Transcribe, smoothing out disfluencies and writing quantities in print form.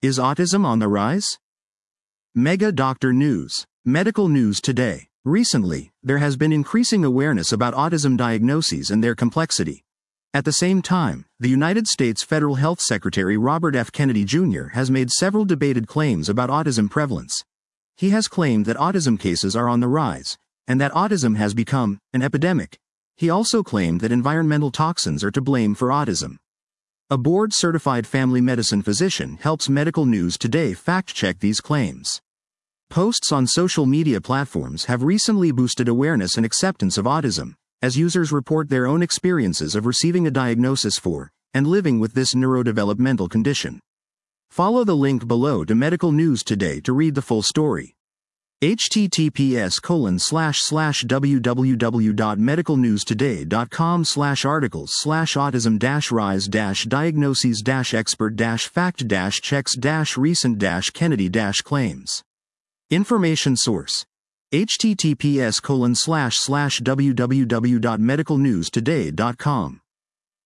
Is autism on the rise? Mega Doctor News. Medical news today. Recently, there has been increasing awareness about autism diagnoses and their complexity. At the same time, the United States Federal Health Secretary Robert F. Kennedy Jr. has made several debated claims about autism prevalence. He has claimed that autism cases are on the rise, and that autism has become an epidemic. He also claimed that environmental toxins are to blame for autism. A board-certified family medicine physician helps Medical News Today fact-check these claims. Posts on social media platforms have recently boosted awareness and acceptance of autism, as users report their own experiences of receiving a diagnosis for and living with this neurodevelopmental condition. Follow the link below to Medical News Today to read the full story. https://www.medicalnews-today.com/articles/autism-rise-diagnosis-expert-facts-recent-kennedy-claims. Information source: https://www.medicalnewstoday.com